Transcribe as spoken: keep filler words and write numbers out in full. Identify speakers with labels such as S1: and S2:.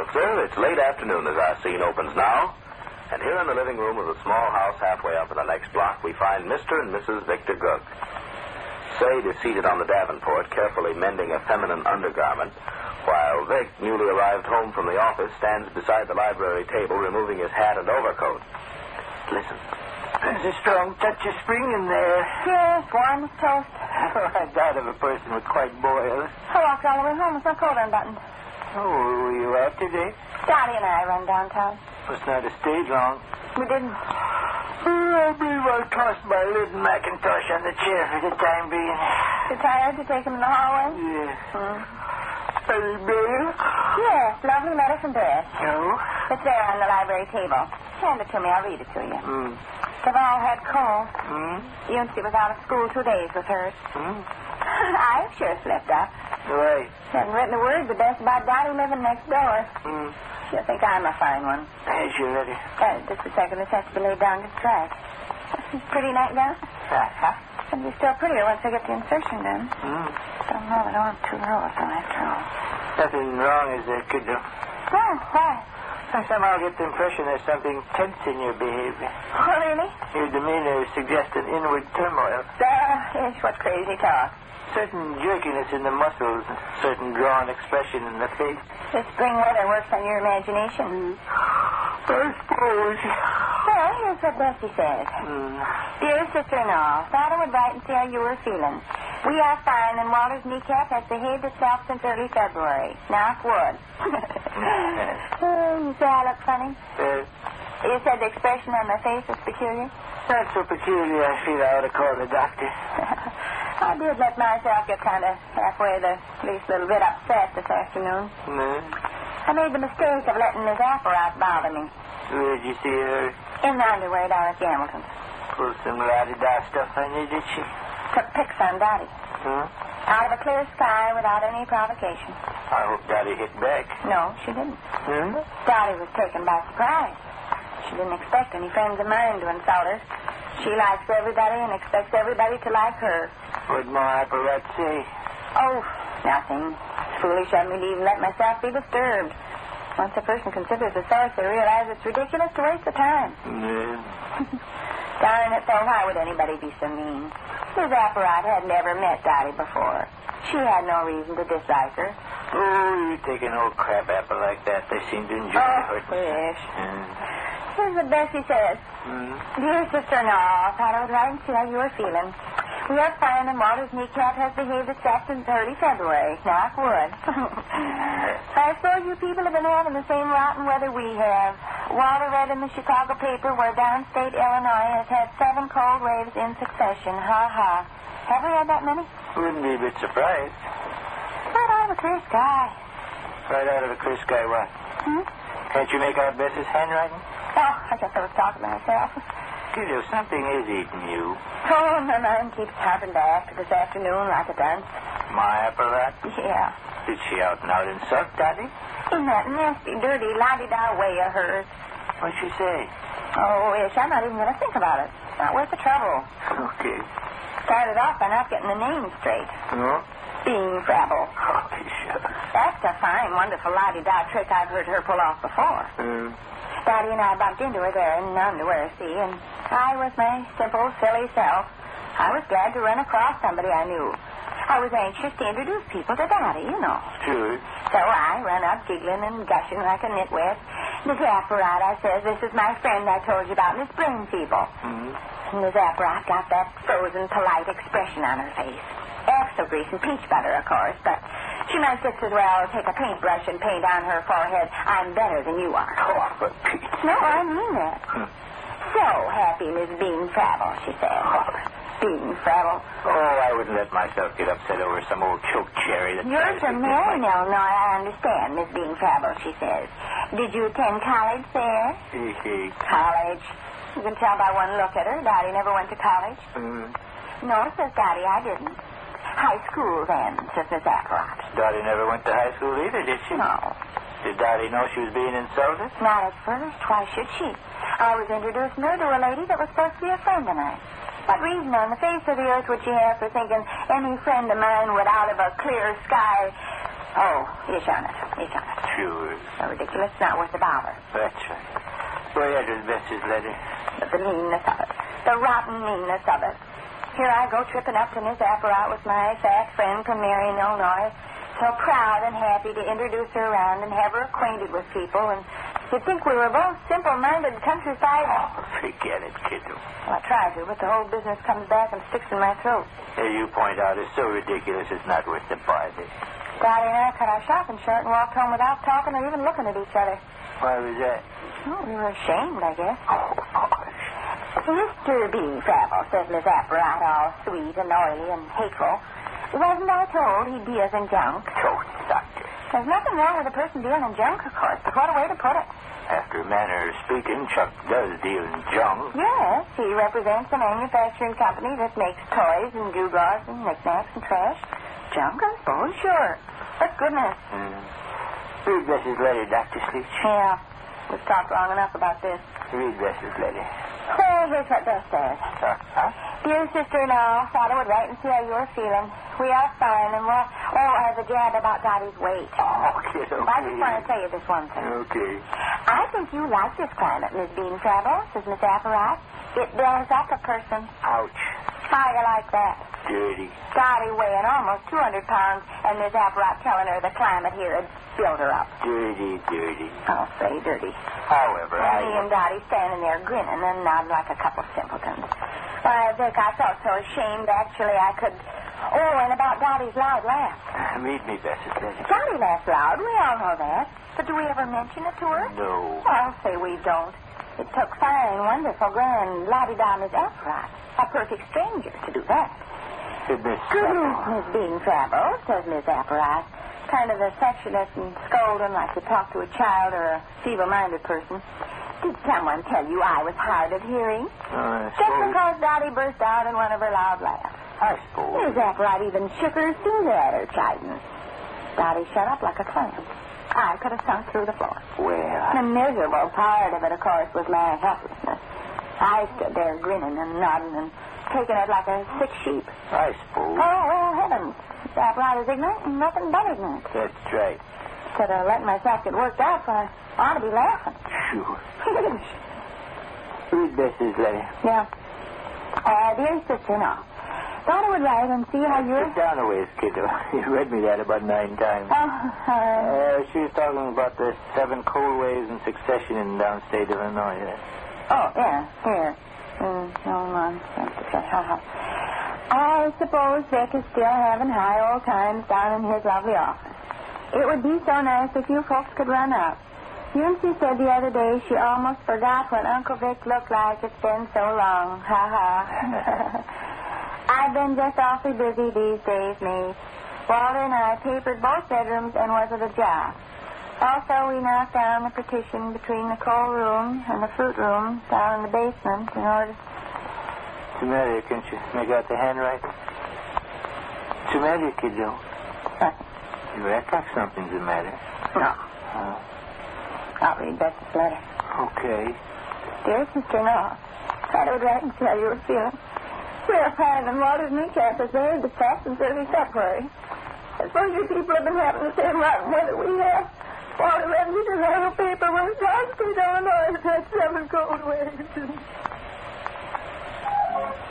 S1: sir. It's late afternoon as our scene opens now. And here in the living room of the small house halfway up in the next block, we find Mister and Missus Victor Gugg. Sade is seated on the Davenport, carefully mending a feminine undergarment, while Vic, newly arrived home from the office, stands beside the library table, removing his hat and overcoat. Listen.
S2: There's a strong touch of spring in there.
S3: Yes, warm as toast.
S2: Oh, I doubt if a person would quite boil.
S3: I walked all the way home with my coat unbuttoned.
S2: Oh, were you out today?
S3: Dottie and I run downtown.
S2: Must not have stayed long.
S3: We didn't.
S2: Oh, I believe I'll toss my lid and Macintosh on the chair for the time being.
S3: You tired to take him in the hallway?
S2: Yeah.
S3: Hmm.
S2: Any mail?
S3: Yes, lovely letter from Beth.
S2: No?
S3: It's there on the library table. Hand it to me. I'll read it to you.
S2: Hmm.
S3: They've all had colds.
S2: Hmm?
S3: Eunice was out of school two days with hers.
S2: Hmm?
S3: I've sure slipped up.
S2: Right.
S3: Haven't written a word the best about Dottie living next door.
S2: Hmm.
S3: She'll think I'm a fine one.
S2: There's your letter.
S3: Uh, just a second. This has to be laid down just right. Pretty nightgown?
S2: Uh-huh.
S3: It'll be still prettier once I get the insertion done.
S2: Hmm.
S3: Don't know. I don't want two rows on after all.
S2: Nothing wrong as there could do.
S3: Oh, why?
S2: I somehow get the impression there's something tense in your behavior.
S3: Oh, really?
S2: Your demeanor suggests an inward turmoil.
S3: There is what crazy talk.
S2: Certain jerkiness in the muscles, certain drawn expression in the face.
S3: This spring weather works on your imagination.
S2: I suppose.
S3: Well, here's what Bessie says.
S2: Mm.
S3: Dear sister-in-law, thought I would write and see how you were feeling. We are fine, and Walter's kneecap has behaved itself since early February. Knock wood. Oh, you say I look funny?
S2: Uh,
S3: You said the expression on my face was peculiar?
S2: not so peculiar, I feel I ought to call the doctor.
S3: I did let myself get kind of halfway the least little bit upset this afternoon.
S2: No?
S3: I made the mistake of letting Miss Apparat bother me.
S2: Where'd you see her?
S3: In the underwear down at Hamilton's.
S2: Pulled some la-di-da stuff on you, did she?
S3: Took pics on Dottie.
S2: Huh?
S3: Out of a clear sky without any provocation.
S2: I hope Dottie hit back.
S3: No, she didn't.
S2: Hmm?
S3: Dottie was taken by surprise. She didn't expect any friends of mine to insult her. She likes everybody and expects everybody to like her.
S2: What'd my apparat say?
S3: Oh, nothing. It's foolish of me to even let myself be disturbed. Once a person considers the source, they realize it's ridiculous to waste the time.
S2: Yeah.
S3: Darn it, though, why would anybody be so mean? Miss Apparat had never met Dottie before. She had no reason to dislike her.
S2: Oh, you take an old crab apple like that. They seem to enjoy
S3: Oh,
S2: hurting.
S3: wish.
S2: Hmm.
S3: Here's what Bessie says.
S2: Hmm?
S3: Dear sister-in-law, thought I would write and see how you were feeling. We are fine, and Walter's kneecap has behaved itself since early February. Knock wood. I suppose you people have been having the same rotten weather we have. Walter read in the Chicago paper where downstate Illinois has had seven cold waves in succession. Ha ha. Have we had that many?
S2: Wouldn't be a bit surprised.
S3: Right out of a clear sky.
S2: Right out of a clear sky, what?
S3: Hmm?
S2: Can't you make out Bess's handwriting?
S3: Oh, I guess I was talking to myself.
S2: Kiddo, something is eating you.
S3: Oh, my mind keeps hopping back to this afternoon like a dance.
S2: My apparat?
S3: Yeah.
S2: Did she out and out insult Dottie?
S3: In that nasty, dirty, la-di-da way of hers.
S2: What'd she say?
S3: Oh, ish, I'm not even going to think about it. It's not worth the trouble.
S2: Okay.
S3: Started off by not getting the name straight.
S2: No?
S3: Bean Frabble.
S2: Oh, sure.
S3: That's a fine, wonderful la-di-da trick I've heard her pull off before.
S2: Hmm.
S3: Dottie and I bumped into her there in underwear, see, and I was my simple, silly self. I was glad to run across somebody I knew. I was anxious to introduce people to Dottie, you know.
S2: Sure.
S3: So I run up giggling and gushing like a nitwit. Miss Apparat, I says, this is my friend I told you about, Miss Springfield.
S2: Hmm.
S3: Miss Apparat got that frozen, polite expression on her face. Extra grease and peach butter, of course, but she might just as well take a paintbrush and paint on her forehead, I'm better than you are.
S2: Oh, for Pete.
S3: No, I mean that.
S2: Hmm.
S3: So happy, Miss Bean Frabble, she said.
S2: Oh.
S3: Bean Frabble.
S2: Oh, I wouldn't let myself get upset over some old choke cherry that...
S3: You're from there? No, no, I understand, Miss Bean Frabble, she says. Did you attend college there?
S2: Hee
S3: College. You can tell by one look at her. Dottie never went to college.
S2: Hmm.
S3: No, says Dottie, I didn't. High school, then, says Miss Apparat.
S2: Dottie never went to high school either, did she?
S3: No.
S2: Did Dottie know she was being insulted?
S3: Not at first. Why should she? I was introducing her to a lady that was supposed to be a friend of mine. What reason on the face of the earth would she have for thinking any friend of mine would out of a clear sky Oh, you shall not. You shall not.
S2: Sure.
S3: So ridiculous, not worth a bother.
S2: That's right. Boy, that was Bessy's letter.
S3: But the meanness of it. The rotten meanness of it. Here I go tripping up to Miss Apparat with my fat friend from Marion, Illinois. So proud and happy to introduce her around and have her acquainted with people. And you'd think we were both simple-minded countryside.
S2: Oh, forget it, kiddo.
S3: Well, I try to, but the whole business comes back and sticks in my throat.
S2: As you point out, it's so ridiculous it's not worth the bother.
S3: Dottie and I cut our shopping short and walked home without talking or even looking at each other.
S2: Why was that?
S3: Oh, we were ashamed, I guess.
S2: Oh, gosh.
S3: Mister B. Travel, says Miss Apparat, all sweet and oily and hateful. Wasn't I told he'd deal in junk?
S2: Toast, Doctor.
S3: There's nothing wrong with a person dealing in junk, of course, but what a way to put it.
S2: After a manner of speaking, Chuck does deal in junk.
S3: Yes, he represents a manufacturing company that makes toys and gewgaws and knickknacks and trash. Junk, I suppose, sure. But goodness.
S2: Mm. Read Bessy's letter, Doctor Sleech.
S3: Yeah, we've talked long enough about this.
S2: Read Bessy's letter.
S3: Well, here's what Bess says.
S2: Huh? Huh?
S3: Dear sister-in-law, thought I would write and see how you were feeling. We are fine, and we'll... Oh, I have a jab about Dottie's weight.
S2: Oh, kiddo.
S3: I just want to tell you this one thing.
S2: Okay.
S3: I think you like this climate, Miss Bean Travel, says Miss Apparat. It builds up a person.
S2: Ouch.
S3: How you like that?
S2: Dirty.
S3: Dottie weighing almost two hundred pounds, and Miss Apparat telling her the climate here had built her up.
S2: Dirty, dirty.
S3: Oh, say dirty.
S2: However,
S3: And
S2: I...
S3: me and Dottie standing there grinning and nodding like a couple simpletons. Why, Vic, I felt so ashamed, actually, I could... Oh, and about Dottie's loud laugh.
S2: Read me Bessy's letter.
S3: Dottie laughs loud, we all know that. But do we ever mention it to her?
S2: No.
S3: I'll say we don't. It took fine, wonderful, grand, la-di-da Miss Apparat, a perfect stranger, to do that.
S2: Miss
S3: Goodness, Miss Bean Travel, says Miss Apparat, kind of affectionate and scolding like you talk to a child or a feeble-minded person. Did someone tell you I was hard of hearing?
S2: Uh,
S3: Just because Dottie burst out in one of her loud laughs.
S2: I suppose.
S3: Miss Apparat even shook her finger at her, chiding. Dottie shut up like a clam. I could have sunk through the floor.
S2: Well,
S3: The miserable part of it, of course, was my helplessness. I stood there grinning and nodding and taking it like a sick sheep.
S2: I suppose.
S3: Oh, well, heavens. Miss Apparat is ignorant and nothing but ignorant.
S2: That's right.
S3: Instead of letting myself get worked out, I ought to be laughing.
S2: Sure. Read Bessy's letter.
S3: Yeah. Uh, dear sister-in-law, thought I would write and see how you're...
S2: Sit down a ways, kiddo. You read me that about nine times.
S3: Oh, uh...
S2: Uh, she was talking about the seven cold waves in succession in downstate Illinois.
S3: Oh, yeah, here. Mm, no, nonsense. I suppose Vic is still having high old times down in his lovely office. It would be so nice if you folks could run up. You and she said the other day she almost forgot what Uncle Vic looked like. It's been so long. Ha ha. I've been just awfully busy these days, Maeve. Walter and I papered both bedrooms and was at a job. Also, we knocked down the partition between the coal room and the fruit room down in the basement in order...
S2: What's the matter? Can't you make out the handwriting? What's the matter, kiddo?
S3: Nothing.
S2: You act like something's the matter.
S3: No.
S2: Oh.
S3: I'll read Betsy's letter.
S2: Okay.
S3: Dear sister-in-law, thought I would write and see how you were feeling. We're fine, and Walter's kneecap is there the fast in early February. I suppose you people have been having the same rotten weather we have. Walter left me to have a paperwork. John Street, Illinois, has had seven cold waves.